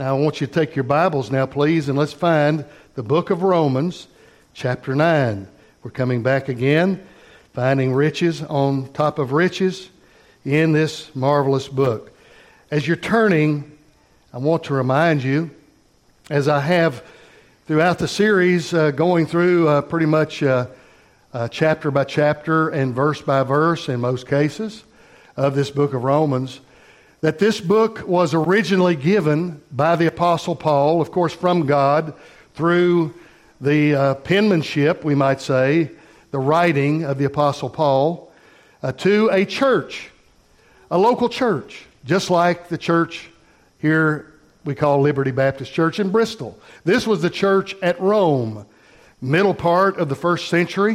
Now, I want you to take your Bibles now, please, and let's find the book of Romans, chapter 9. We're coming back again, finding riches on top of riches in this marvelous book. As you're turning, I want to remind you, as I have throughout the series, going through pretty much chapter by chapter and verse by verse in most cases of this book of Romans, that this book was originally given by the Apostle Paul, of course from God, through the penmanship, we might say, the writing of the Apostle Paul, to a church, a local church, just like the church here we call Liberty Baptist Church in Bristol. This was the church at Rome, middle part of the first century,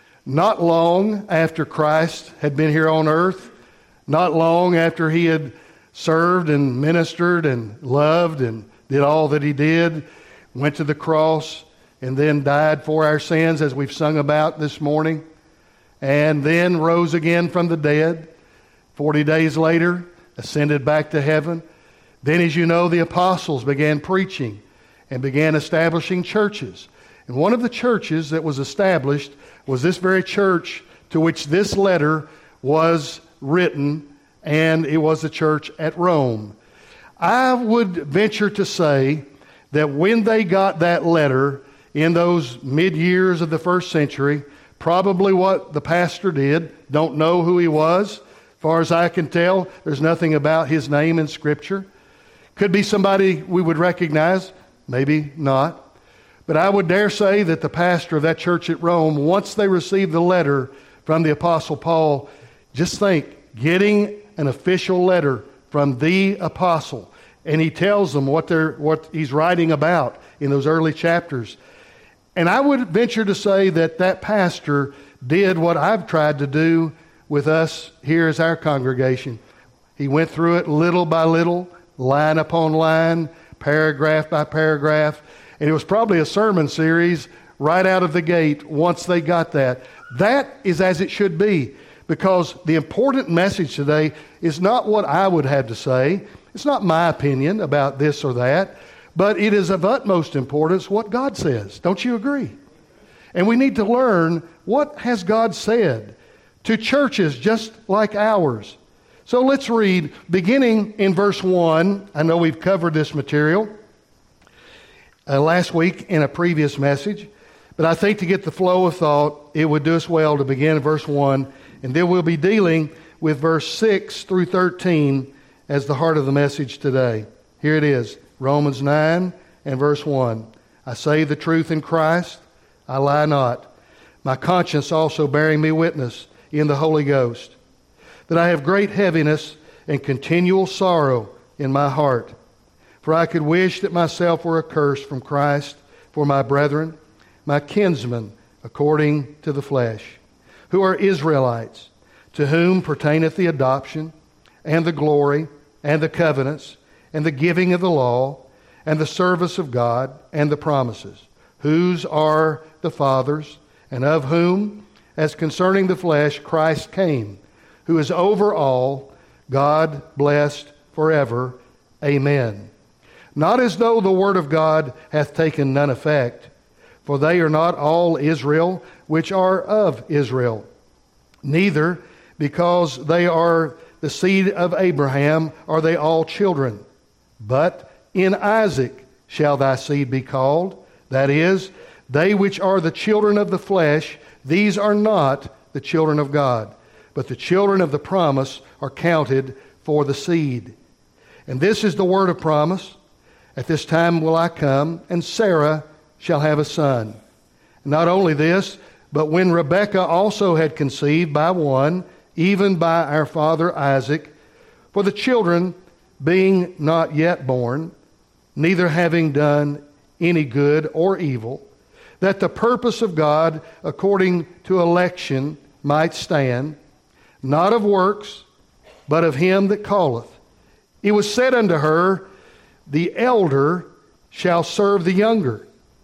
not long after Christ had been here on earth, not long after he had served and ministered and loved and did all that he did, went to the cross and then died for our sins as we've sung about this morning, and then rose again from the dead. 40 days later, ascended back to heaven. Then, as you know, the apostles began preaching and began establishing churches. And one of the churches that was established was this very church to which this letter was written, and it was the church at Rome. I would venture to say that when they got that letter in those mid-years of the first century, probably what the pastor did, don't know who he was. As far as I can tell, there's nothing about his name in Scripture. Could be somebody we would recognize, maybe not. But I would dare say that the pastor of that church at Rome, once they received the letter from the Apostle Paul, just think, getting an official letter from the apostle, and he tells them what he's writing about in those early chapters. And I would venture to say that that pastor did what I've tried to do with us here as our congregation. He went through it little by little, line upon line, paragraph by paragraph, and it was probably a sermon series right out of the gate once they got that. That is as it should be, because the important message today is not what I would have to say. It's not my opinion about this or that, but it is of utmost importance what God says. Don't you agree? And we need to learn what has God said to churches just like ours. So let's read, beginning in verse 1. I know we've covered this material last week in a previous message, but I think to get the flow of thought, it would do us well to begin in verse 1, and then we'll be dealing with verse 6 through 13 as the heart of the message today. Here it is, Romans 9 and verse 1. I say the truth in Christ, I lie not. My conscience also bearing me witness in the Holy Ghost, that I have great heaviness and continual sorrow in my heart. For I could wish that myself were accursed from Christ for my brethren, my kinsmen according to the flesh, who are Israelites, to whom pertaineth the adoption, and the glory, and the covenants, and the giving of the law, and the service of God, and the promises, whose are the fathers, and of whom, as concerning the flesh, Christ came, who is over all, God blessed forever. Amen. Not as though the word of God hath taken none effect, for they are not all Israel which are of Israel. Neither, because they are the seed of Abraham, are they all children. But in Isaac shall thy seed be called. That is, they which are the children of the flesh, these are not the children of God. But the children of the promise are counted for the seed. And this is the word of promise. At this time will I come, and Sarah shall have a son. Not only this, but when Rebekah also had conceived by one, even by our father Isaac, for the children being not yet born, neither having done any good or evil, that the purpose of God according to election might stand, not of works, but of him that calleth. It was said unto her, the elder shall serve the younger.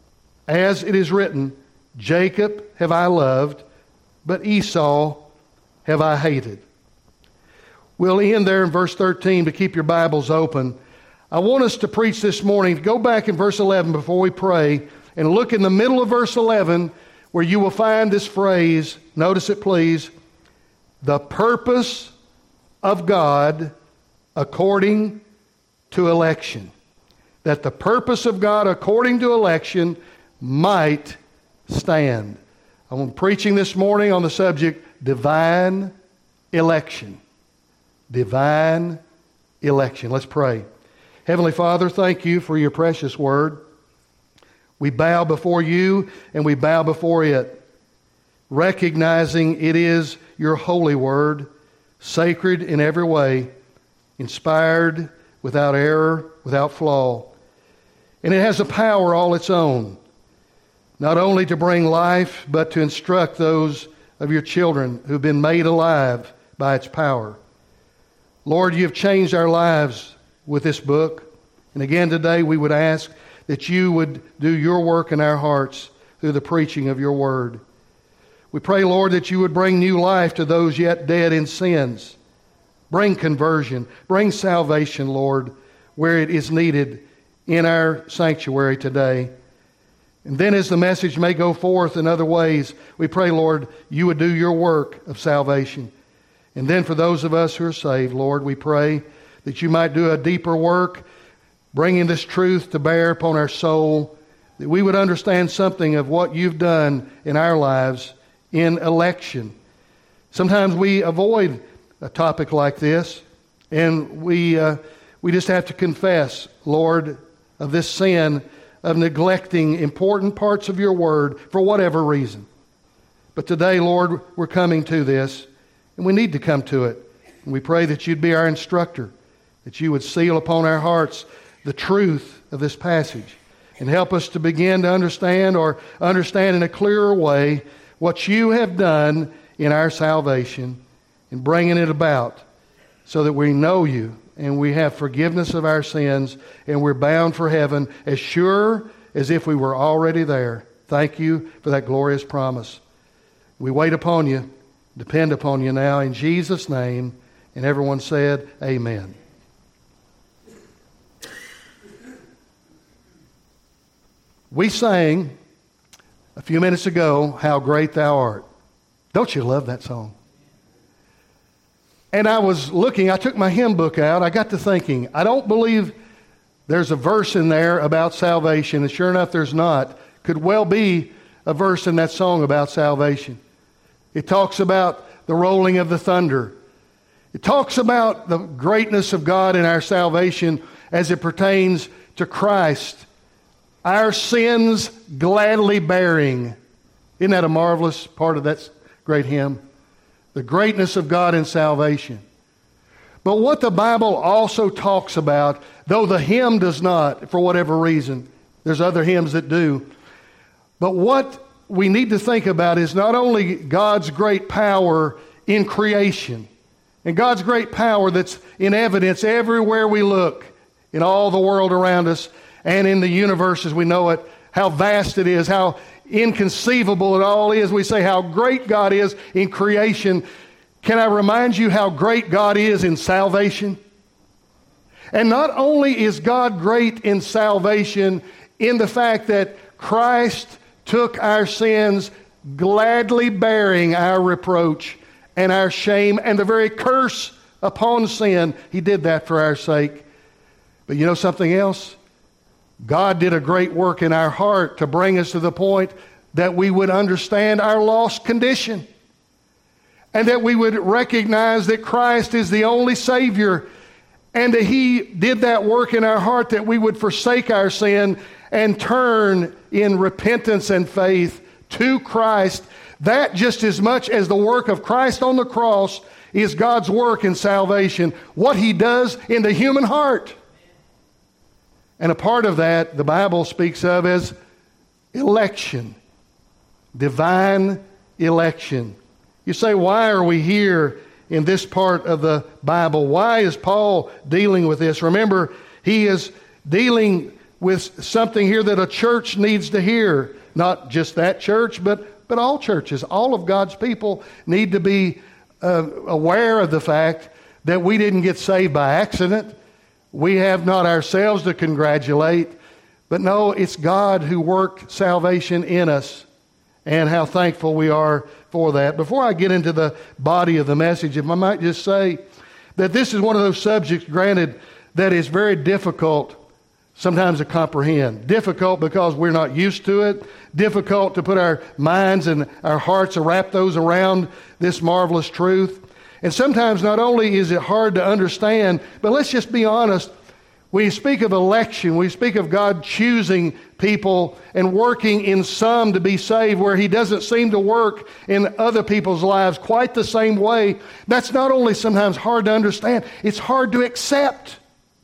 As it is written, Jacob have I loved, but Esau have I hated. We'll end there in verse 13. To keep your Bibles open, I want us to preach this morning. Go back in verse 11 before we pray and look in the middle of verse 11 where you will find this phrase. Notice it, please. The purpose of God according to election. That the purpose of God according to election might stand. I'm preaching this morning on the subject divine election. Divine election. Let's pray. Heavenly Father, thank you for your precious word. We bow before you and we bow before it, recognizing it is your holy word, sacred in every way, inspired, without error, without flaw. And it has a power all its own, not only to bring life, but to instruct those of your children who've been made alive by its power. Lord, you've changed our lives with this book. And again today we would ask that you would do your work in our hearts through the preaching of your word. We pray, Lord, that you would bring new life to those yet dead in sins. Bring conversion. Bring salvation, Lord, where it is needed in our sanctuary today. And then as the message may go forth in other ways, we pray, Lord, you would do your work of salvation. And then for those of us who are saved, Lord, we pray that you might do a deeper work, bringing this truth to bear upon our soul, that we would understand something of what you've done in our lives in election. Sometimes we avoid a topic like this, and we just have to confess, Lord, of this sin of neglecting important parts of your word for whatever reason. But today, Lord, we're coming to this, and we need to come to it. And we pray that you'd be our instructor, that you would seal upon our hearts the truth of this passage and help us to begin to understand or understand in a clearer way what you have done in our salvation and bringing it about so that we know you and we have forgiveness of our sins and we're bound for heaven as sure as if we were already there. Thank you for that glorious promise. We wait upon you, depend upon you now in Jesus' name. And everyone said, amen. We sang a few minutes ago, How Great Thou Art. Don't you love that song? And I was looking, I took my hymn book out, I got to thinking, I don't believe there's a verse in there about salvation, and sure enough there's not. Could well be a verse in that song about salvation. It talks about the rolling of the thunder. It talks about the greatness of God in our salvation as it pertains to Christ, our sins gladly bearing. Isn't that a marvelous part of that great hymn? The greatness of God in salvation. But what the Bible also talks about, though the hymn does not, for whatever reason, there's other hymns that do, but what we need to think about is not only God's great power in creation, and God's great power that's in evidence everywhere we look, in all the world around us, and in the universe as we know it, how vast it is, how inconceivable it all is. We say how great God is in creation. Can I remind you how great God is in salvation? And not only is God great in salvation in the fact that Christ took our sins, gladly bearing our reproach and our shame and the very curse upon sin. He did that for our sake. But you know something else? God did a great work in our heart to bring us to the point that we would understand our lost condition and that we would recognize that Christ is the only Savior and that He did that work in our heart that we would forsake our sin and turn in repentance and faith to Christ. That just as much as the work of Christ on the cross is God's work in salvation, what He does in the human heart. And a part of that, the Bible speaks of as election. Divine election. You say, why are we here in this part of the Bible? Why is Paul dealing with this? Remember, he is dealing with something here that a church needs to hear. Not just that church, but all churches. All of God's people need to be aware of the fact that we didn't get saved by accident. We have not ourselves to congratulate, but no, it's God who worked salvation in us, and how thankful we are for that. Before I get into the body of the message, if I might just say that this is one of those subjects, granted, that is very difficult sometimes to comprehend. Difficult because we're not used to it. Difficult to put our minds and our hearts to wrap those around this marvelous truth. And sometimes not only is it hard to understand, but let's just be honest. We speak of election. We speak of God choosing people and working in some to be saved where He doesn't seem to work in other people's lives quite the same way. That's not only sometimes hard to understand, it's hard to accept.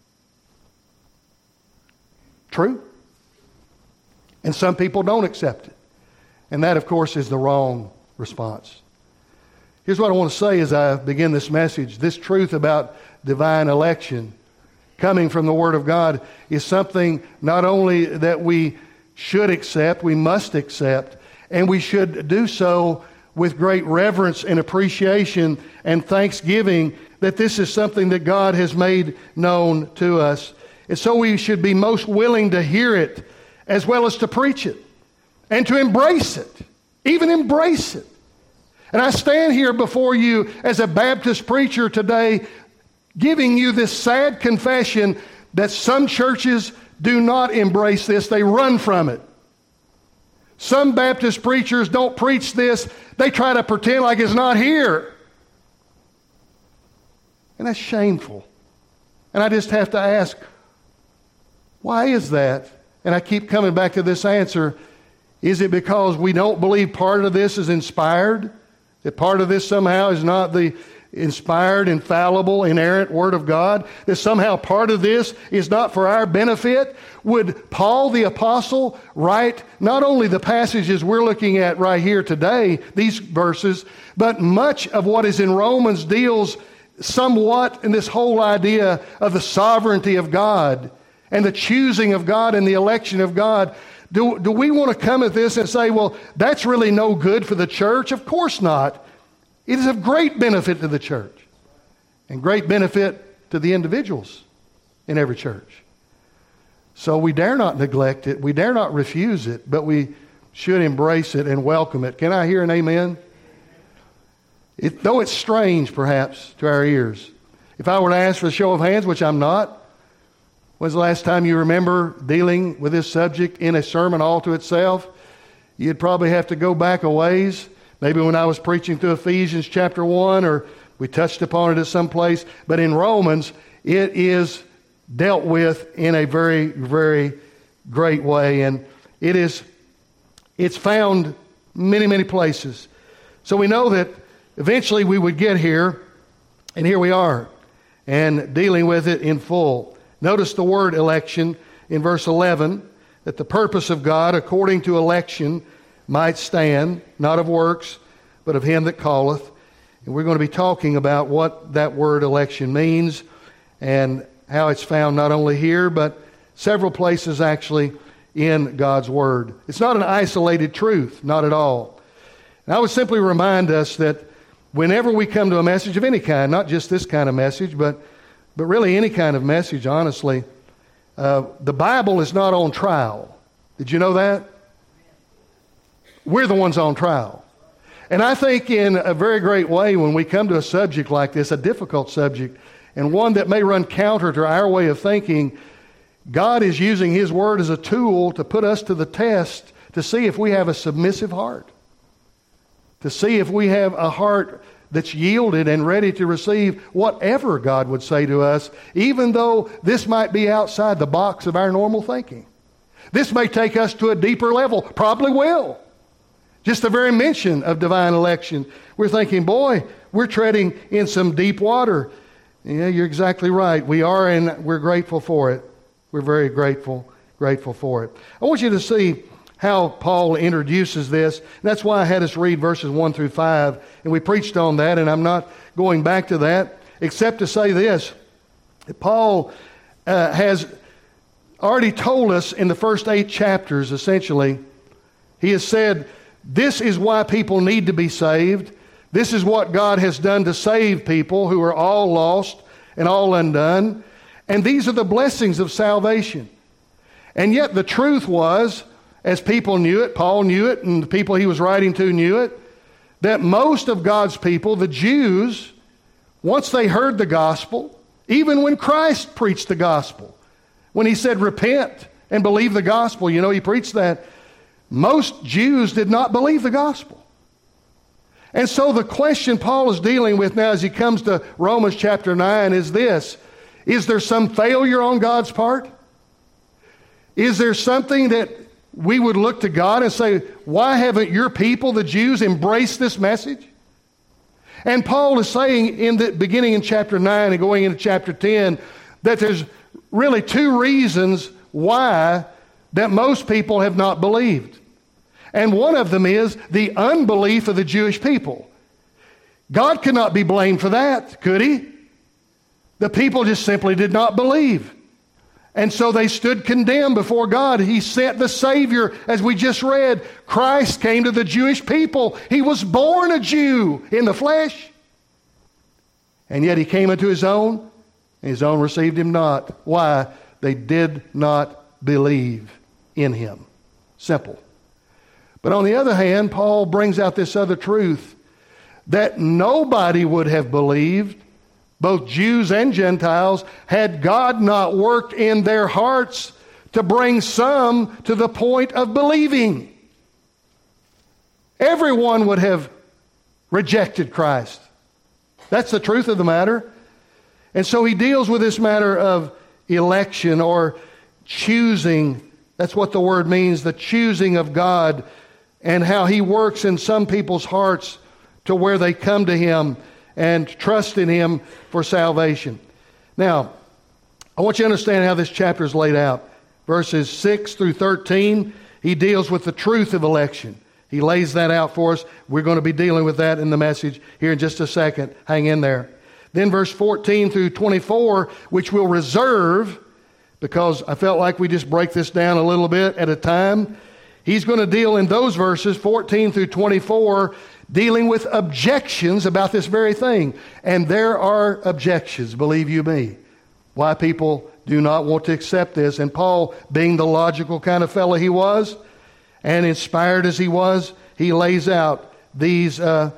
True? And some people don't accept it. And that, of course, is the wrong response. Here's what I want to say as I begin this message. This truth about divine election coming from the Word of God is something not only that we should accept, we must accept, and we should do so with great reverence and appreciation and thanksgiving that this is something that God has made known to us. And so we should be most willing to hear it as well as to preach it and to embrace it, even embrace it. And I stand here before you as a Baptist preacher today giving you this sad confession that some churches do not embrace this. They run from it. Some Baptist preachers don't preach this. They try to pretend like it's not here. And that's shameful. And I just have to ask, why is that? And I keep coming back to this answer. Is it because we don't believe part of this is inspired? That part of this somehow is not the inspired, infallible, inerrant Word of God? That somehow part of this is not for our benefit? Would Paul the Apostle write not only the passages we're looking at right here today, these verses, but much of what is in Romans deals somewhat in this whole idea of the sovereignty of God and the choosing of God and the election of God? Do we want to come at this and say, well, that's really no good for the church? Of course not. It is of great benefit to the church and great benefit to the individuals in every church. So we dare not neglect it. We dare not refuse it, but we should embrace it and welcome it. Can I hear an amen? Though it's strange, perhaps, to our ears. If I were to ask for a show of hands, which I'm not, when's the last time you remember dealing with this subject in a sermon all to itself? You'd probably have to go back a ways. Maybe when I was preaching through Ephesians chapter 1, or we touched upon it at some place. But in Romans, it is dealt with in a very, very great way. And it's found many, many places. So we know that eventually we would get here, and here we are, and dealing with it in full. Notice the word election in verse 11, that the purpose of God according to election might stand, not of works, but of him that calleth. And we're going to be talking about what that word election means and how it's found not only here, but several places actually in God's Word. It's not an isolated truth, not at all. And I would simply remind us that whenever we come to a message of any kind, not just this kind of message, but really any kind of message, honestly, the Bible is not on trial. Did you know that? We're the ones on trial. And I think in a very great way when we come to a subject like this, a difficult subject, and one that may run counter to our way of thinking, God is using His Word as a tool to put us to the test to see if we have a submissive heart, to see if we have a heart that's yielded and ready to receive whatever God would say to us, even though this might be outside the box of our normal thinking. This may take us to a deeper level, probably will. Just the very mention of divine election, we're thinking, boy, we're treading in some deep water. Yeah, you're exactly right. We are, and we're grateful for it. We're very grateful for it. I want you to see how Paul introduces this. And that's why I had us read verses 1 through 5. And we preached on that, and I'm not going back to that, except to say this. Paul has already told us in the first 8 chapters, essentially, he has said, this is why people need to be saved. This is what God has done to save people who are all lost and all undone. And these are the blessings of salvation. And yet the truth was, as people knew it, Paul knew it, and the people he was writing to knew it, that most of God's people, the Jews, once they heard the gospel, even when Christ preached the gospel, when he said, repent and believe the gospel, you know, he preached that, most Jews did not believe the gospel. And so the question Paul is dealing with now as he comes to Romans chapter 9 is this: is there some failure on God's part? Is there something that we would look to God and say, why haven't your people, the Jews, embraced this message? And Paul is saying in the beginning in chapter 9 and going into chapter 10 that there's really two reasons why that most people have not believed. And one of them is the unbelief of the Jewish people. God could not be blamed for that, could he? The people just simply did not believe. And so they stood condemned before God. He sent the Savior, as we just read. Christ came to the Jewish people. He was born a Jew in the flesh. And yet he came unto his own, and his own received him not. Why? They did not believe in him. Simple. But on the other hand, Paul brings out this other truth, that nobody would have believed, both Jews and Gentiles, had God not worked in their hearts to bring some to the point of believing. Everyone would have rejected Christ. That's the truth of the matter. And so he deals with this matter of election or choosing. That's what the word means, the choosing of God, and how he works in some people's hearts to where they come to him and trust in him for salvation. Now, I want you to understand how this chapter is laid out. Verses 6 through 13, he deals with the truth of election. He lays that out for us. We're going to be dealing with that in the message here in just a second. Hang in there. Then verse 14 through 24, which we'll reserve because I felt like we just break this down a little bit at a time. He's going to deal in those verses, 14 through 24, dealing with objections about this very thing. And there are objections, believe you me, why people do not want to accept this. And Paul, being the logical kind of fellow he was, and inspired as he was, he lays out these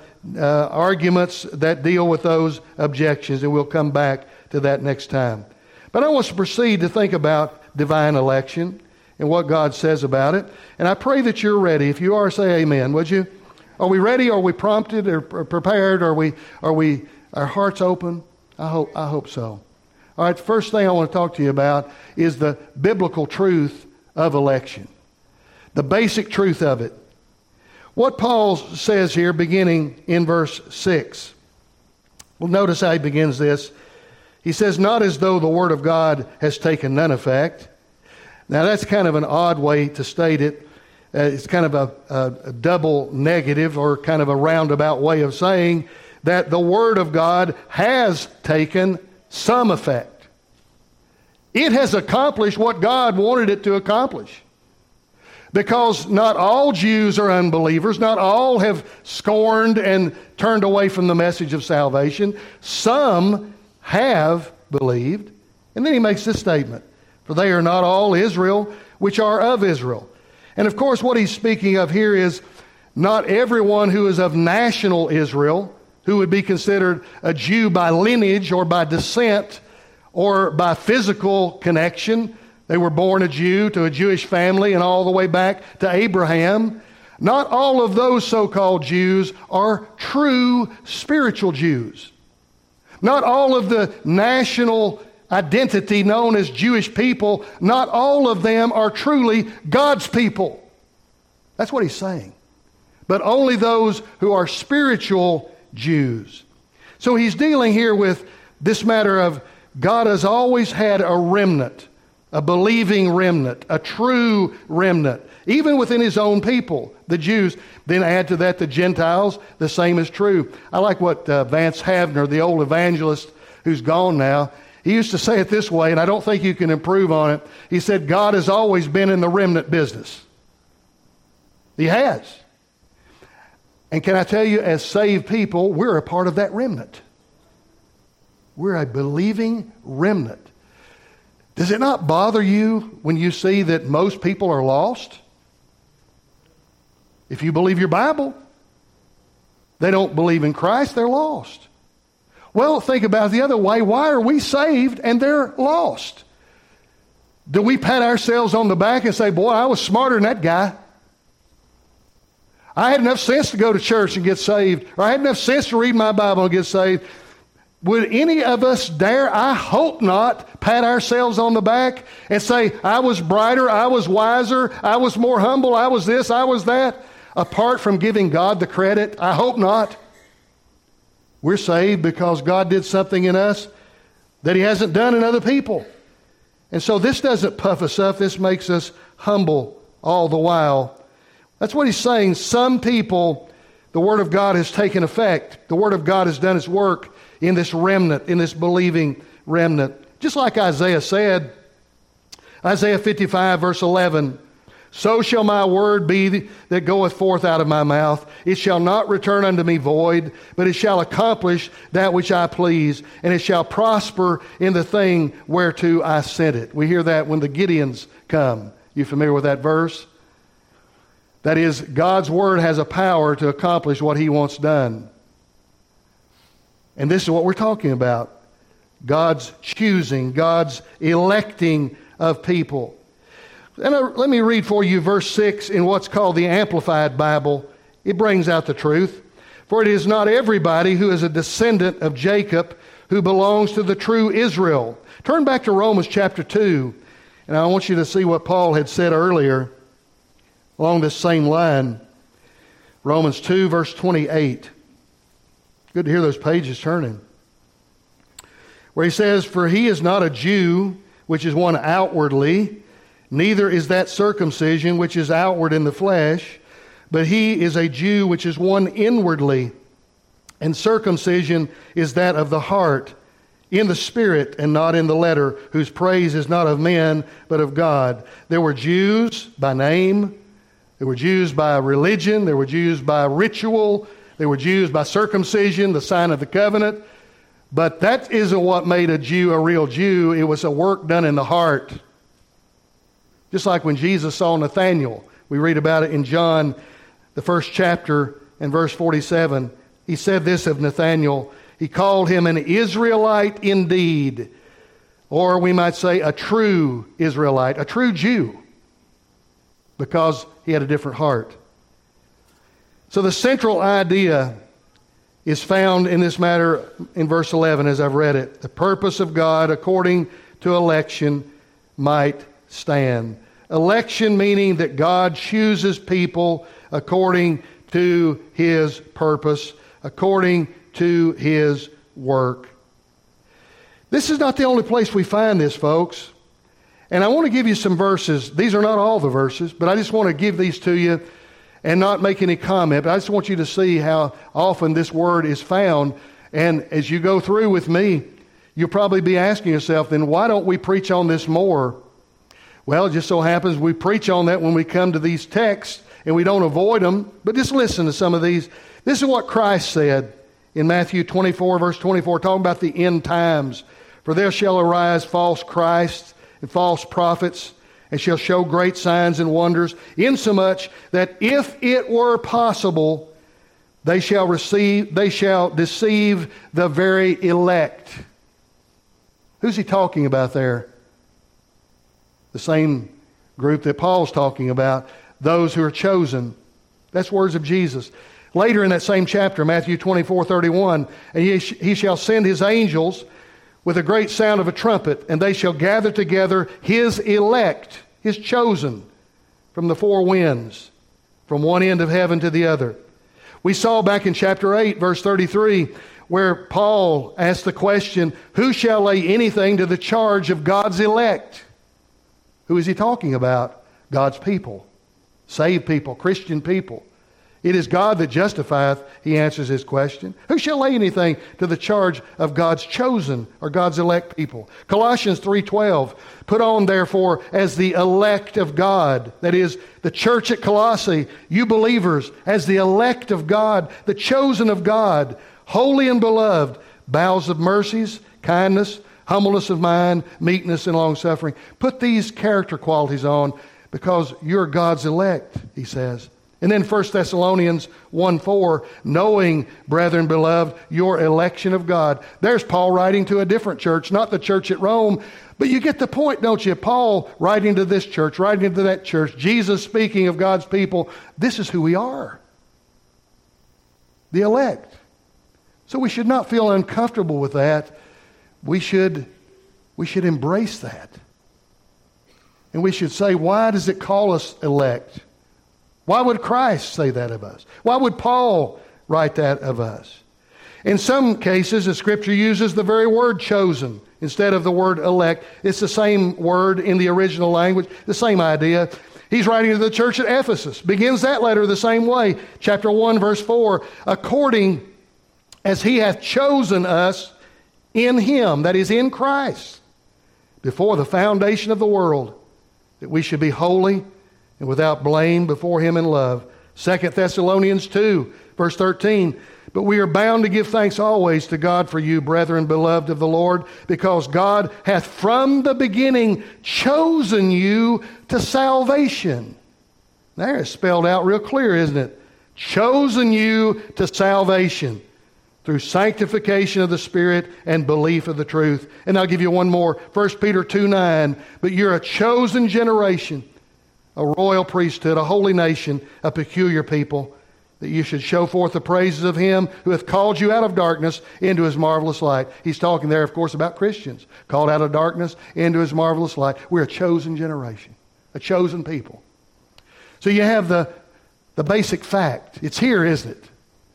arguments that deal with those objections. And we'll come back to that next time. But I want us to proceed to think about divine election and what God says about it. And I pray that you're ready. If you are, say amen, would you? Are we ready? Are we prompted or prepared? Are we our hearts open? I hope so. All right, the first thing I want to talk to you about is the biblical truth of election. The basic truth of it. What Paul says here beginning in verse 6. Well, notice how he begins this. He says, not as though the word of God has taken none effect. Now that's kind of an odd way to state it. It's kind of a double negative or kind of a roundabout way of saying that the Word of God has taken some effect. It has accomplished what God wanted it to accomplish. Because not all Jews are unbelievers. Not all have scorned and turned away from the message of salvation. Some have believed. And then he makes this statement. For they are not all Israel, which are of Israel. And of course, what he's speaking of here is not everyone who is of national Israel, who would be considered a Jew by lineage or by descent or by physical connection. They were born a Jew to a Jewish family and all the way back to Abraham. Not all of those so-called Jews are true spiritual Jews. Not all of the national identity known as Jewish people, not all of them are truly God's people. That's what he's saying. But only those who are spiritual Jews. So he's dealing here with this matter of God has always had a remnant, a believing remnant, a true remnant, even within his own people, the Jews. Then add to that the Gentiles, the same is true. I like what Vance Havner, the old evangelist who's gone now, he used to say it this way, and I don't think you can improve on it. He said, God has always been in the remnant business. He has. And can I tell you, as saved people, we're a part of that remnant. We're a believing remnant. Does it not bother you when you see that most people are lost? If you believe your Bible, they don't believe in Christ, they're lost. Well, think about it the other way. Why are we saved and they're lost? Do we pat ourselves on the back and say, boy, I was smarter than that guy? I had enough sense to go to church and get saved, or I had enough sense to read my Bible and get saved. Would any of us dare, I hope not, pat ourselves on the back and say, I was brighter, I was wiser, I was more humble, I was this, I was that, apart from giving God the credit? I hope not. We're saved because God did something in us that He hasn't done in other people. And so this doesn't puff us up. This makes us humble all the while. That's what he's saying. Some people, the Word of God has taken effect. The Word of God has done its work in this remnant, in this believing remnant. Just like Isaiah said, Isaiah 55 verse 11, so shall my word be that goeth forth out of my mouth. It shall not return unto me void, but it shall accomplish that which I please, and it shall prosper in the thing whereto I sent it. We hear that when the Gideons come. You familiar with that verse? That is, God's word has a power to accomplish what He wants done. And this is what we're talking about. God's choosing, God's electing of people. And let me read for you verse 6 in what's called the Amplified Bible. It brings out the truth. For it is not everybody who is a descendant of Jacob who belongs to the true Israel. Turn back to Romans chapter 2, and I want you to see what Paul had said earlier along this same line. Romans 2, verse 28. Good to hear those pages turning. Where he says, for he is not a Jew, which is one outwardly, neither is that circumcision which is outward in the flesh, but he is a Jew which is one inwardly. And circumcision is that of the heart, in the spirit and not in the letter, whose praise is not of men, but of God. There were Jews by name, there were Jews by religion, there were Jews by ritual, there were Jews by circumcision, the sign of the covenant. But that isn't what made a Jew a real Jew. It was a work done in the heart. Just like when Jesus saw Nathanael. We read about it in John, the first chapter, and verse 47. He said this of Nathanael. He called him an Israelite indeed. Or we might say a true Israelite, a true Jew. Because he had a different heart. So the central idea is found in this matter in verse 11 as I've read it. The purpose of God according to election might stand. Election meaning that God chooses people according to His purpose, according to His work. This is not the only place we find this, folks. And I want to give you some verses. These are not all the verses, but I just want to give these to you and not make any comment. But I just want you to see how often this word is found. And as you go through with me, you'll probably be asking yourself, then why don't we preach on this more? Well, it just so happens we preach on that when we come to these texts, and we don't avoid them. But just listen to some of these. This is what Christ said in Matthew 24, verse 24, talking about the end times. For there shall arise false Christs and false prophets, and shall show great signs and wonders, insomuch that if it were possible, they shall deceive the very elect. Who's he talking about there? The same group that Paul's talking about, those who are chosen. That's words of Jesus. Later in that same chapter, Matthew 24:31, and he shall send his angels with a great sound of a trumpet, and they shall gather together his elect, his chosen, from the four winds, from one end of heaven to the other. We saw back in chapter 8, verse 33, where Paul asked the question, who shall lay anything to the charge of God's elect? Who is he talking about? God's people. Saved people, Christian people. It is God that justifieth, he answers his question. Who shall lay anything to the charge of God's chosen or God's elect people? Colossians 3:12, put on therefore as the elect of God, that is, the church at Colossae, you believers, as the elect of God, the chosen of God, holy and beloved, bowels of mercies, kindness, humbleness of mind, meekness, and long-suffering. Put these character qualities on because you're God's elect, he says. And then 1 Thessalonians 1:4, knowing, brethren beloved, your election of God. There's Paul writing to a different church, not the church at Rome. But you get the point, don't you? Paul writing to this church, writing to that church, Jesus speaking of God's people. This is who we are. The elect. So we should not feel uncomfortable with that. We should embrace that. And we should say, why does it call us elect? Why would Christ say that of us? Why would Paul write that of us? In some cases, the Scripture uses the very word chosen instead of the word elect. It's the same word in the original language, the same idea. He's writing to the church at Ephesus. Begins that letter the same way. Chapter 1, verse 4. According as he hath chosen us in him, that is in Christ, before the foundation of the world, that we should be holy and without blame before him in love. 2 Thessalonians 2, verse 13. But we are bound to give thanks always to God for you, brethren, beloved of the Lord, because God hath from the beginning chosen you to salvation. There, it's spelled out real clear, isn't it? Chosen you to salvation through sanctification of the Spirit and belief of the truth. And I'll give you one more. 1 Peter 2:9. But you're a chosen generation, a royal priesthood, a holy nation, a peculiar people, that you should show forth the praises of him who hath called you out of darkness into his marvelous light. He's talking there, of course, about Christians, called out of darkness into his marvelous light. We're a chosen generation, a chosen people. So you have the basic fact. It's here, isn't it?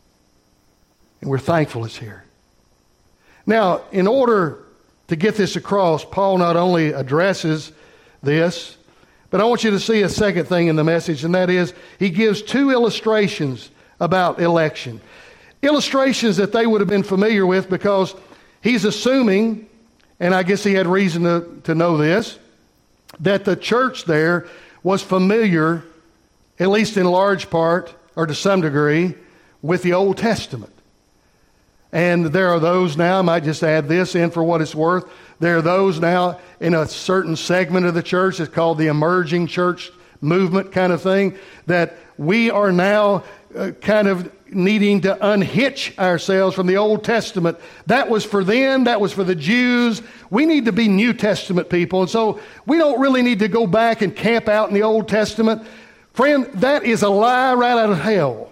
And we're thankful it's here. Now, in order to get this across, Paul not only addresses this, but I want you to see a second thing in the message, and that is he gives two illustrations about election. Illustrations that they would have been familiar with because he's assuming, and I guess he had reason to know this, that the church there was familiar, at least in large part, or to some degree, with the Old Testament. And there are those now, I might just add this in for what it's worth, there are those now in a certain segment of the church, it's called the emerging church movement kind of thing, that we are now kind of needing to unhitch ourselves from the Old Testament. That was for them, that was for the Jews. We need to be New Testament people, and so we don't really need to go back and camp out in the Old Testament. Friend, that is a lie right out of hell.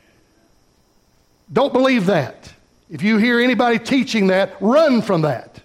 Don't believe that. If you hear anybody teaching that, run from that.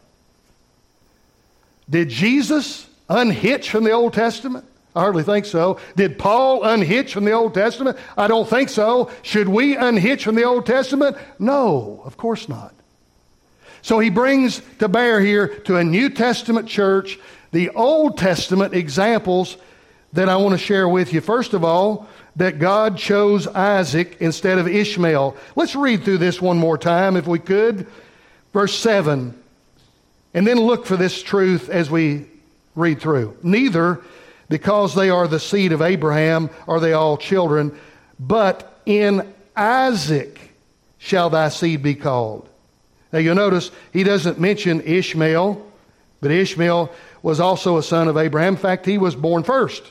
Did Jesus unhitch from the Old Testament? I hardly think so. Did Paul unhitch from the Old Testament? I don't think so. Should we unhitch from the Old Testament? No, of course not. So he brings to bear here to a New Testament church the Old Testament examples that I want to share with you. First of all, that God chose Isaac instead of Ishmael. Let's read through this one more time if we could. Verse 7. And then look for this truth as we read through. Neither, because they are the seed of Abraham, are they all children, but in Isaac shall thy seed be called. Now you'll notice he doesn't mention Ishmael, but Ishmael was also a son of Abraham. In fact, he was born first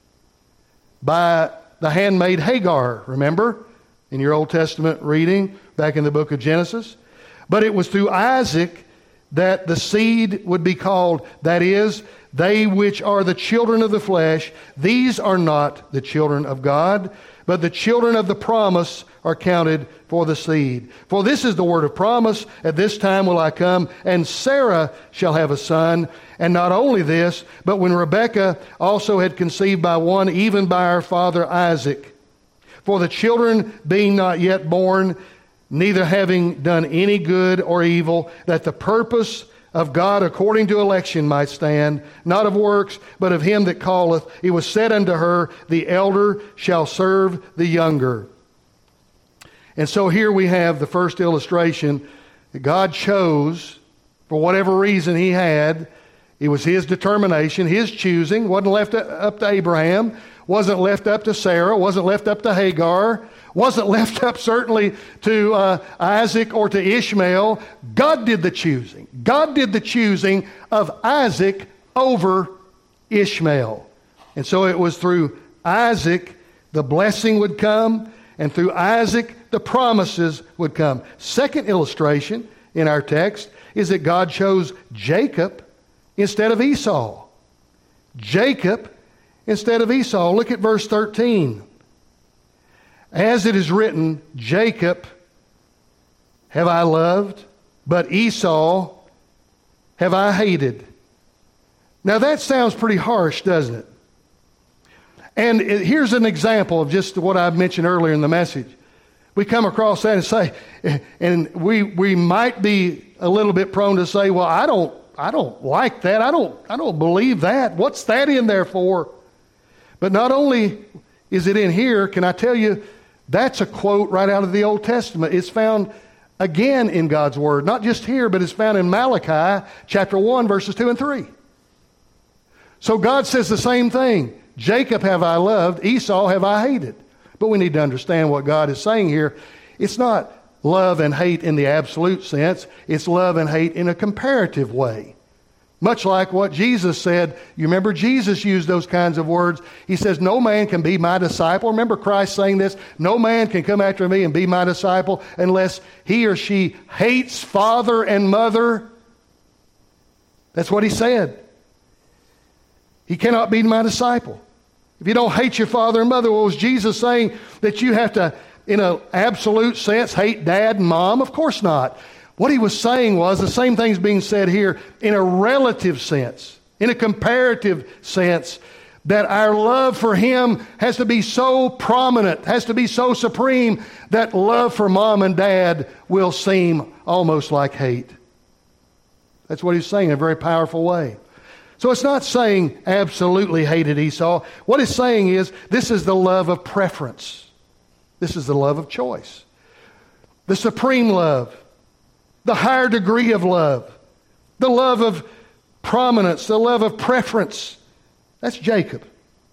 by the handmaid Hagar, remember, in your Old Testament reading back in the book of Genesis. But it was through Isaac that the seed would be called, that is, they which are the children of the flesh. These are not the children of God, but the children of the promise are counted for the seed. For this is the word of promise, at this time will I come, and Sarah shall have a son. And not only this, but when Rebekah also had conceived by one, even by our father Isaac. For the children being not yet born, neither having done any good or evil, that the purpose of God according to election might stand, not of works, but of him that calleth. It was said unto her, the elder shall serve the younger. And so here we have the first illustration that God chose, for whatever reason he had. It was his determination, his choosing. Wasn't left up to Abraham. wasn't left up to Sarah, wasn't left up to Hagar, wasn't left up certainly to Isaac or to Ishmael. God did the choosing. God did the choosing of Isaac over Ishmael. And so it was through Isaac the blessing would come, and through Isaac the promises would come. Second illustration in our text is that God chose Jacob instead of Esau. Jacob instead of Esau. Look at verse 13. As it is written, Jacob have I loved, but Esau have I hated. Now that sounds pretty harsh, doesn't it? And here's an example of just what I mentioned earlier in the message. We come across that and say, and we might be a little bit prone to say, well, I don't like that. I don't believe that. What's that in there for? But not only is it in here, can I tell you, that's a quote right out of the Old Testament. It's found again in God's Word. Not just here, but it's found in Malachi chapter 1, verses 2 and 3. So God says the same thing. Jacob have I loved, Esau have I hated. But we need to understand what God is saying here. It's not love and hate in the absolute sense. It's love and hate in a comparative way. Much like what Jesus said. You remember Jesus used those kinds of words. He says, no man can be my disciple. Remember Christ saying this? No man can come after me and be my disciple unless he or she hates father and mother. That's what he said. He cannot be my disciple. If you don't hate your father and mother, well, was Jesus saying that you have to, in an absolute sense, hate dad and mom? Of course not. What he was saying was the same thing's being said here in a relative sense, in a comparative sense, that our love for him has to be so prominent, has to be so supreme, that love for mom and dad will seem almost like hate. That's what he's saying in a very powerful way. So it's not saying absolutely hated Esau. What it's saying is this is the love of preference. This is the love of choice. The supreme love. The higher degree of love. The love of prominence. The love of preference. That's Jacob.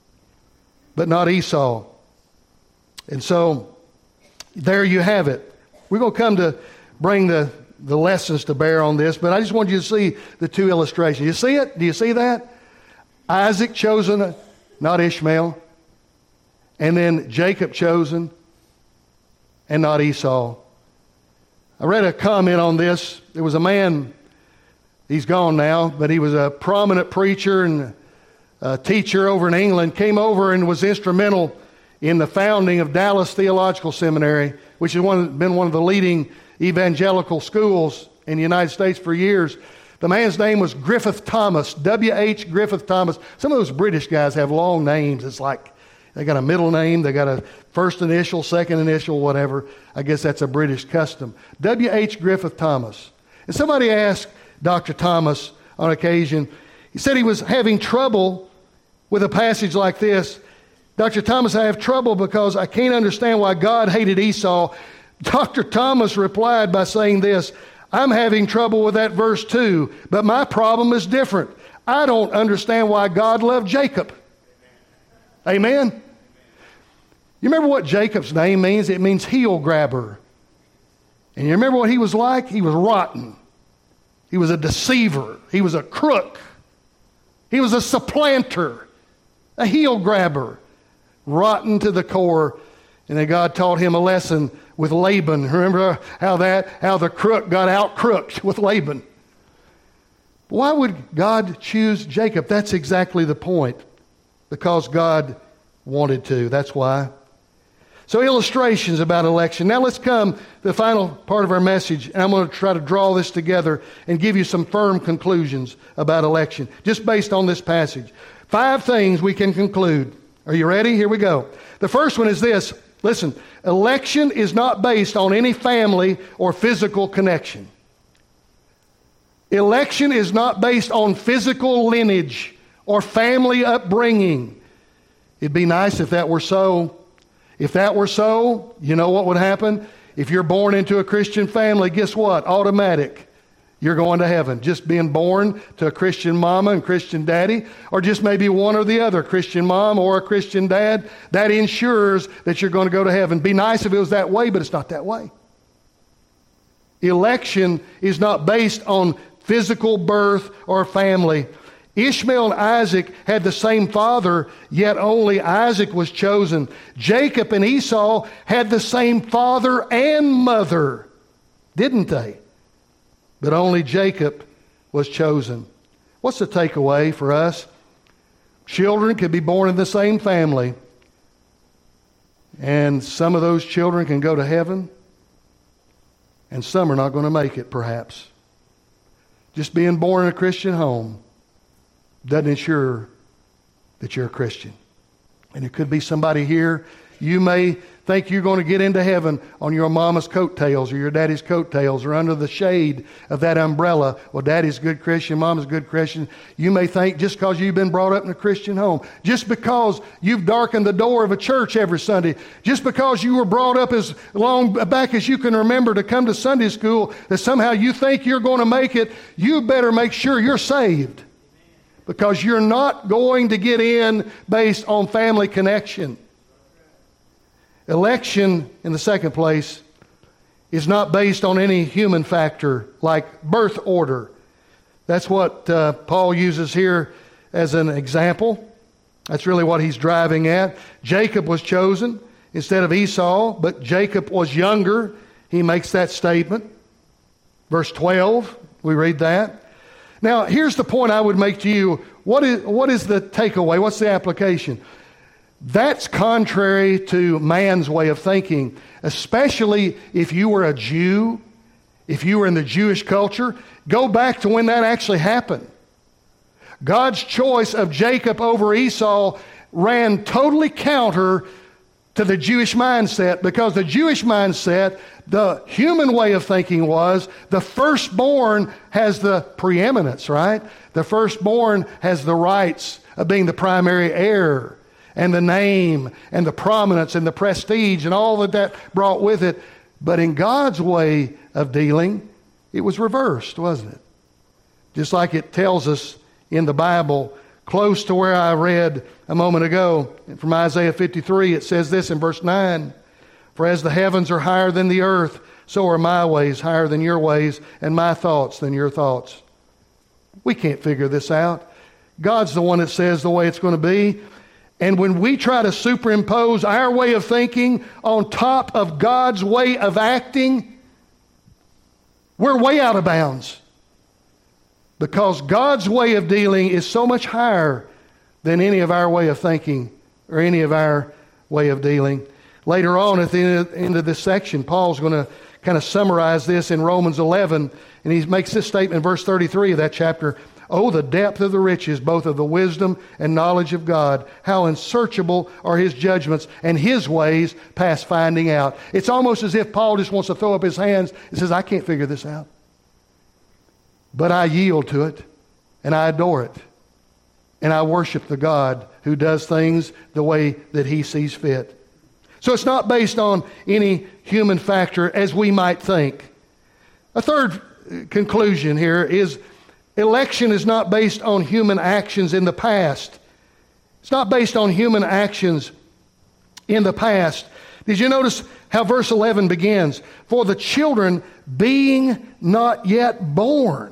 But not Esau. And so there you have it. We're going to come to bring the lessons to bear on this, but I just want you to see the two illustrations. You see it? Do you see that? Isaac chosen, not Ishmael. And then Jacob chosen, and not Esau. I read a comment on this. There was a man, he's gone now, but he was a prominent preacher and a teacher over in England, came over and was instrumental in the founding of Dallas Theological Seminary, which has been one of the leading evangelical schools in the United States for years. The man's name was Griffith Thomas, W.H. Griffith Thomas. Some of those British guys have long names. It's like they got a middle name, they got a first initial, second initial, whatever. I guess that's a British custom. W.H. Griffith Thomas. And somebody asked Dr. Thomas on occasion, he said he was having trouble with a passage like this. Dr. Thomas, I have trouble because I can't understand why God hated Esau. Dr. Thomas replied by saying this, I'm having trouble with that verse too, but my problem is different. I don't understand why God loved Jacob. Amen? You remember what Jacob's name means? It means heel grabber. And you remember what he was like? He was rotten. He was a deceiver. He was a crook. He was a supplanter, a heel grabber, rotten to the core. And then God taught him a lesson with Laban. Remember how the crook got out crooked with Laban. Why would God choose Jacob? That's exactly the point. Because God wanted to. That's why. So illustrations about election. Now let's come to the final part of our message. And I'm going to try to draw this together and give you some firm conclusions about election. Just based on this passage. 5 things we can conclude. Are you ready? Here we go. The first one is this. Listen, election is not based on any family or physical connection. Election is not based on physical lineage or family upbringing. It'd be nice if that were so. If that were so, you know what would happen? If you're born into a Christian family, guess what? Automatic. you're going to heaven. Just being born to a Christian mama and Christian daddy, or just maybe one or the other, Christian mom or a Christian dad, that ensures that you're going to go to heaven. Be nice if it was that way, but it's not that way. Election is not based on physical birth or family. Ishmael and Isaac had the same father, yet only Isaac was chosen. Jacob and Esau had the same father and mother, didn't they? But only Jacob was chosen. What's the takeaway for us? Children could be born in the same family, and some of those children can go to heaven, and some are not going to make it, perhaps. Just being born in a Christian home doesn't ensure that you're a Christian. And it could be somebody here, you may think you're going to get into heaven on your mama's coattails or your daddy's coattails or under the shade of that umbrella. Well, daddy's a good Christian, mama's a good Christian. You may think just because you've been brought up in a Christian home, just because you've darkened the door of a church every Sunday, just because you were brought up as long back as you can remember to come to Sunday school, that somehow you think you're going to make it, you better make sure you're saved. Because you're not going to get in based on family connection. Election, in the second place, is not based on any human factor like birth order. That's what Paul uses here as an example. That's really what he's driving at. Jacob was chosen instead of Esau, but Jacob was younger. He makes that statement. Verse 12, we read that. Now, here's the point I would make to you. What is the takeaway? What's the application? That's contrary to man's way of thinking, especially if you were a Jew, if you were in the Jewish culture. Go back to when that actually happened. God's choice of Jacob over Esau ran totally counter to the Jewish mindset, because the Jewish mindset, the human way of thinking was the firstborn has the preeminence, right? The firstborn has the rights of being the primary heir, and the name and the prominence and the prestige and all that brought with it. But in God's way of dealing, it was reversed, wasn't it? Just like it tells us in the Bible, close to where I read a moment ago from Isaiah 53, it says this in verse 9, "For as the heavens are higher than the earth, so are my ways higher than your ways, and my thoughts than your thoughts." We can't figure this out. God's the one that says the way it's going to be. And when we try to superimpose our way of thinking on top of God's way of acting, we're way out of bounds. Because God's way of dealing is so much higher than any of our way of thinking or any of our way of dealing. Later on at the end of this section, Paul's going to kind of summarize this in Romans 11. And he makes this statement in verse 33 of that chapter. "Oh, the depth of the riches, both of the wisdom and knowledge of God. How unsearchable are His judgments, and His ways past finding out." It's almost as if Paul just wants to throw up his hands and says, I can't figure this out. But I yield to it, and I adore it. And I worship the God who does things the way that He sees fit. So it's not based on any human factor as we might think. A third conclusion here is election is not based on human actions in the past. It's not based on human actions in the past. Did you notice how verse 11 begins? "For the children being not yet born,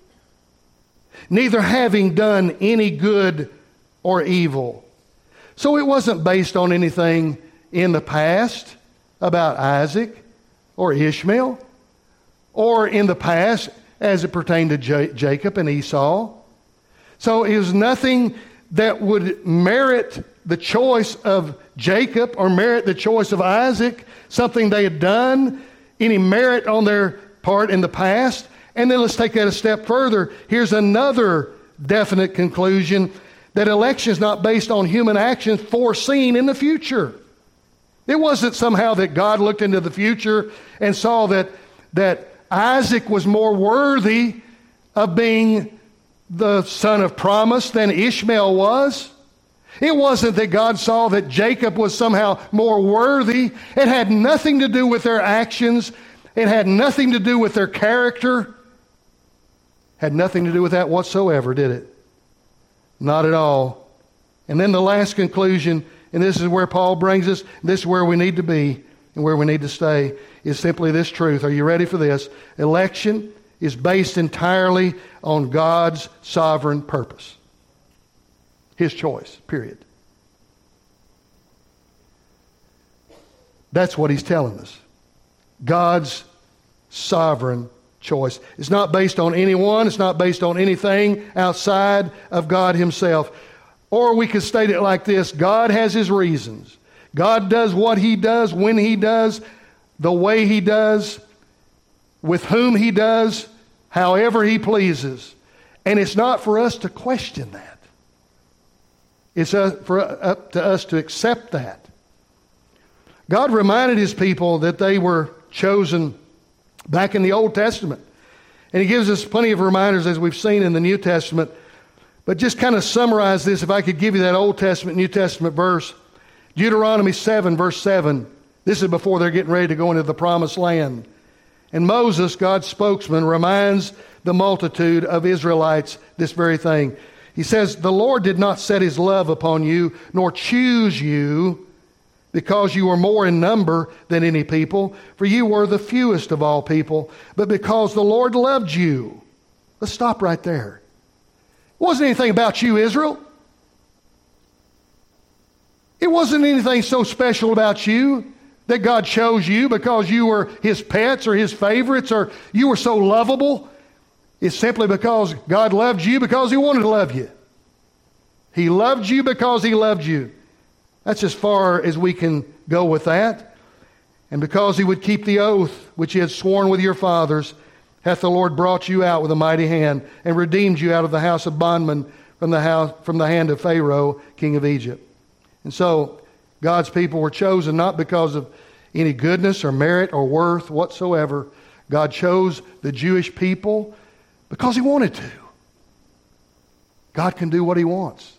neither having done any good or evil." So it wasn't based on anything in the past about Isaac or Ishmael, or in the past as it pertained to Jacob and Esau. So it was nothing that would merit the choice of Jacob or merit the choice of Isaac, something they had done, any merit on their part in the past. And then let's take that a step further. Here's another definite conclusion, that election is not based on human actions foreseen in the future. It wasn't somehow that God looked into the future and saw that Isaac was more worthy of being the son of promise than Ishmael was. It wasn't that God saw that Jacob was somehow more worthy. It had nothing to do with their actions. It had nothing to do with their character. Had nothing to do with that whatsoever, did it? Not at all. And then the last conclusion, and this is where Paul brings us, this is where we need to be and where we need to stay, is simply this truth. Are you ready for this? Election is based entirely on God's sovereign purpose. His choice, period. That's what he's telling us. God's sovereign choice. It's not based on anyone. It's not based on anything outside of God himself. Or we could state it like this. God has his reasons. God does what he does, when he does, the way he does, with whom he does, however he pleases. And it's not for us to question that. It's up to us to accept that. God reminded his people that they were chosen back in the Old Testament. And he gives us plenty of reminders as we've seen in the New Testament. But just kind of summarize this, if I could give you that Old Testament, New Testament verse. Deuteronomy 7, verse 7. This is before they're getting ready to go into the promised land. And Moses, God's spokesman, reminds the multitude of Israelites this very thing. He says, "The Lord did not set his love upon you, nor choose you, because you were more in number than any people, for you were the fewest of all people, but because the Lord loved you." Let's stop right there. It wasn't anything about you, Israel. It wasn't anything so special about you that God chose you because you were his pets or his favorites or you were so lovable. It's simply because God loved you because he wanted to love you. He loved you because he loved you. That's as far as we can go with that. And because he would keep the oath which he had sworn with your fathers, hath the Lord brought you out with a mighty hand and redeemed you out of the house of bondmen from the hand of Pharaoh, king of Egypt. And so God's people were chosen not because of any goodness or merit or worth whatsoever. God chose the Jewish people because he wanted to. God can do what he wants.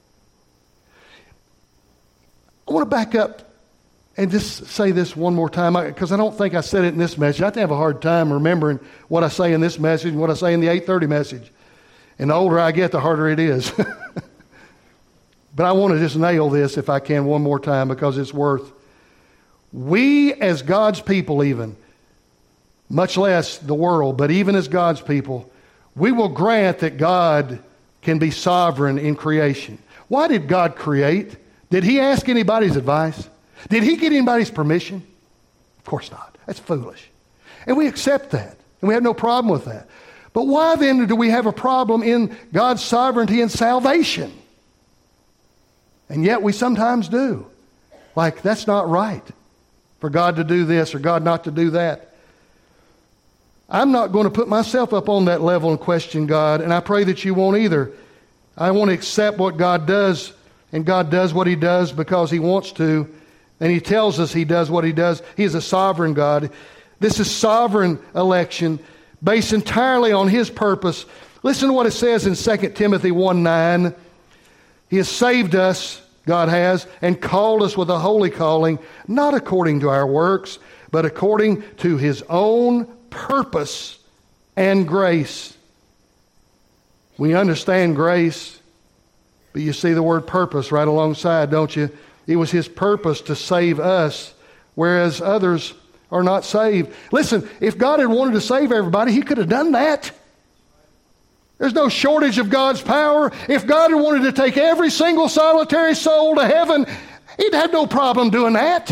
I want to back up and just say this one more time, because I don't think I said it in this message. I have to have a hard time remembering what I say in this message and what I say in the 8:30 message. And the older I get, the harder it is. But I want to just nail this, if I can, one more time, because it's worth. We as God's people even, much less the world, but even as God's people, we will grant that God can be sovereign in creation. Why did God create? Did he ask anybody's advice? Did he get anybody's permission? Of course not. That's foolish. And we accept that. And we have no problem with that. But why then do we have a problem in God's sovereignty and salvation? And yet we sometimes do. Like, that's not right for God to do this or God not to do that. I'm not going to put myself up on that level and question God, and I pray that you won't either. I want to accept what God does, and God does what he does because he wants to, and he tells us he does what he does. He is a sovereign God. This is sovereign election based entirely on his purpose. Listen to what it says in 2 Timothy 1:9. He has saved us, God has, and called us with a holy calling, not according to our works, but according to his own purpose and grace. We understand grace, but you see the word purpose right alongside, don't you? It was his purpose to save us, whereas others are not saved. Listen, if God had wanted to save everybody, he could have done that. There's no shortage of God's power. If God had wanted to take every single solitary soul to heaven, he'd have no problem doing that.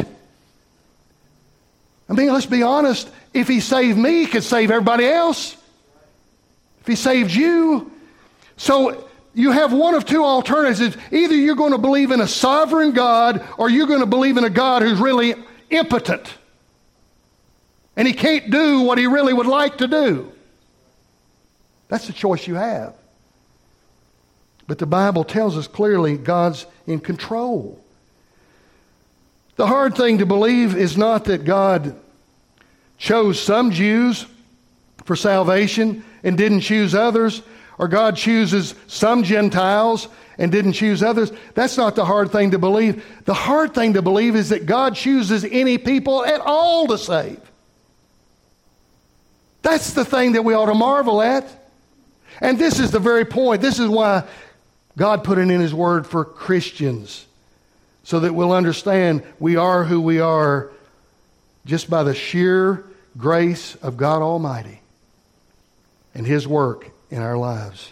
I mean, let's be honest. If he saved me, he could save everybody else. If he saved you. So you have one of two alternatives. Either you're going to believe in a sovereign God or you're going to believe in a God who's really impotent. And he can't do what he really would like to do. That's the choice you have. But the Bible tells us clearly God's in control. The hard thing to believe is not that God chose some Jews for salvation and didn't choose others, or God chooses some Gentiles and didn't choose others. That's not the hard thing to believe. The hard thing to believe is that God chooses any people at all to save. That's the thing that we ought to marvel at. And this is the very point. This is why God put it in His Word for Christians, so that we'll understand we are who we are just by the sheer grace of God Almighty and His work in our lives.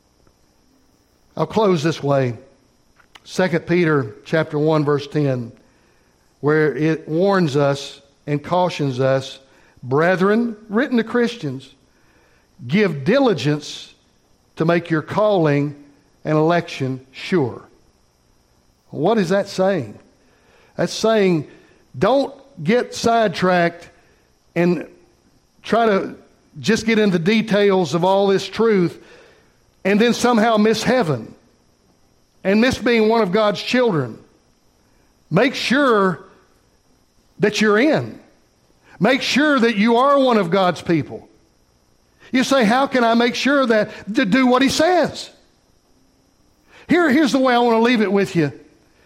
I'll close this way. 2 Peter chapter 1, verse 10, where it warns us and cautions us, brethren, written to Christians, give diligence to make your calling and election sure. What is that saying? That's saying don't get sidetracked and try to just get into details of all this truth and then somehow miss heaven and miss being one of God's children. Make sure that you're in. Make sure that you are one of God's people. You say, how can I make sure that to do what He says? Here's the way I want to leave it with you.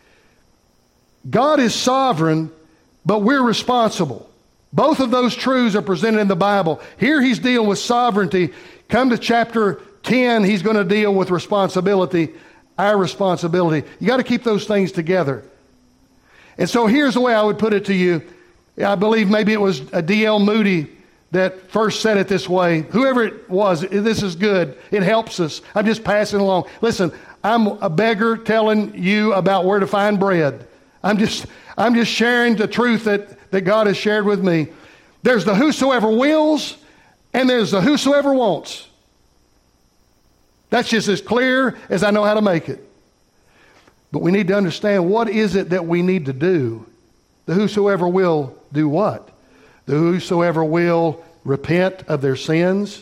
God is sovereign, but we're responsible. Both of those truths are presented in the Bible. Here He's dealing with sovereignty. Come to chapter 10, He's going to deal with responsibility, our responsibility. You got to keep those things together. And so here's the way I would put it to you. I believe maybe it was D.L. Moody that first said it this way. Whoever it was, this is good. It helps us. I'm just passing along. Listen, I'm a beggar telling you about where to find bread. I'm just sharing the truth that God has shared with me. There's the whosoever wills, and there's the whosoever wants. That's just as clear as I know how to make it. But we need to understand, what is it that we need to do? The whosoever will do what? The whosoever will repent of their sins.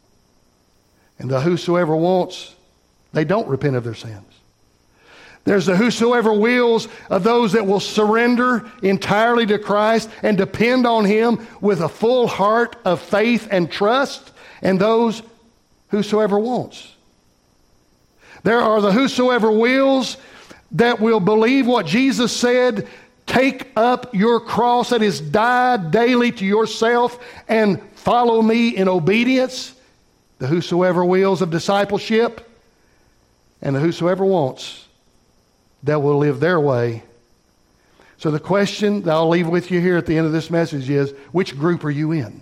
And the whosoever wants, they don't repent of their sins. There's the whosoever wills of those that will surrender entirely to Christ and depend on Him with a full heart of faith and trust. And those whosoever wants. There are the whosoever wills that will believe what Jesus said, take up your cross, that is, die daily to yourself and follow me in obedience. The whosoever wills of discipleship, and the whosoever wants that will live their way. So the question that I'll leave with you here at the end of this message is, which group are you in?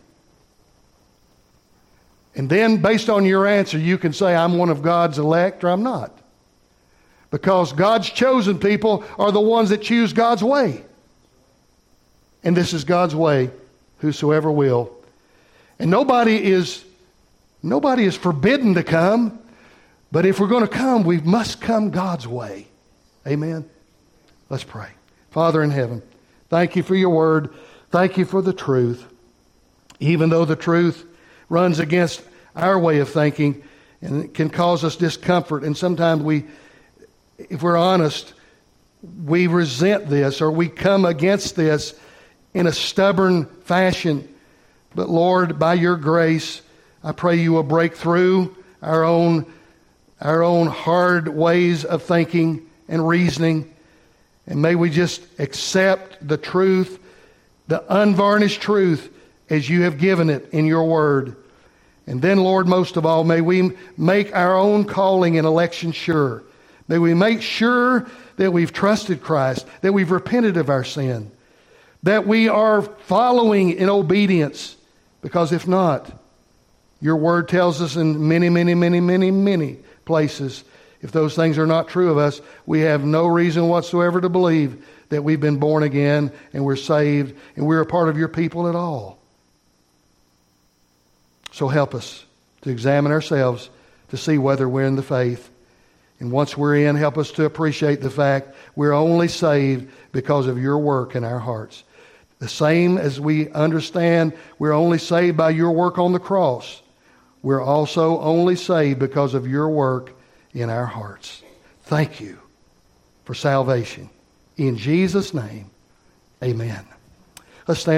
And then based on your answer, you can say, I'm one of God's elect, or I'm not. Because God's chosen people are the ones that choose God's way. And this is God's way, whosoever will. And nobody is forbidden to come, but if we're going to come, we must come God's way. Amen? Let's pray. Father in heaven, thank you for your word. Thank you for the truth. Even though the truth runs against our way of thinking and it can cause us discomfort, and sometimes if we're honest, we resent this or we come against this in a stubborn fashion. But Lord, by your grace, I pray you will break through our own hard ways of thinking and reasoning. And may we just accept the truth, the unvarnished truth, as you have given it in your word. And then, Lord, most of all, may we make our own calling and election sure. May we make sure that we've trusted Christ, that we've repented of our sin, that we are following in obedience. Because if not, your word tells us in many places, if those things are not true of us, we have no reason whatsoever to believe that we've been born again and we're saved and we're a part of your people at all. So help us to examine ourselves to see whether we're in the faith. And once we're in, help us to appreciate the fact we're only saved because of your work in our hearts. The same as we understand we're only saved by your work on the cross, we're also only saved because of your work in our hearts. Thank you for salvation. In Jesus' name, amen. Let's stand.